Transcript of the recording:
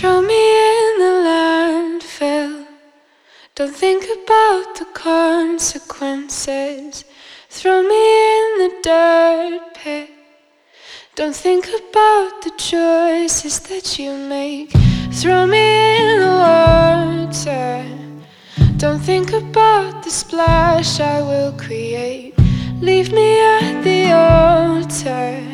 Throw me in the landfill. Don't think about the consequences. Throw me in the dirt pit. Don't think about the choices that you make. Throw me in the water. Don't think about the splash I will create. Leave me at the altar.